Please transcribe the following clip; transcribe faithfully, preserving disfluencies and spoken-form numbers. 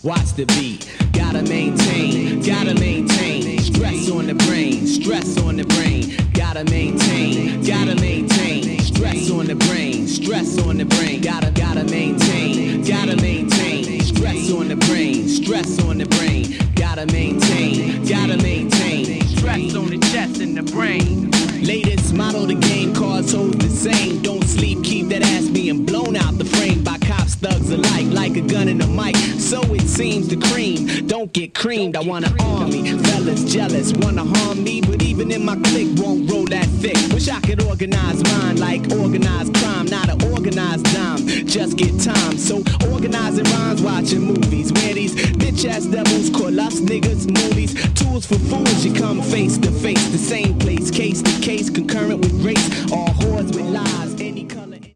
Watch the beat, gotta maintain, gotta maintain. Stress on the brain, stress on the brain. Gotta maintain, gotta maintain. Stress on the brain, stress on the brain. Gotta, gotta maintain, gotta maintain. Stress on the brain, stress on the brain. Gotta maintain, gotta maintain. Stress on the chest and the brain. Latest model, the game cards hold the same. Don't sleep, keep that ass being blown out the frame by cops, thugs alike, like a gun in a mic. So it seems the cream don't get creamed. I want an army, fellas jealous, wanna harm me, but even in my clique won't roll that thick. Wish I could organize mine like organized crime, not an organized dime. Just get time, so organizing rhymes, watching movies where these bitch ass devils call us niggas movies. Tools for fools, you come face to face, the same place, case to case, concurrent with race. All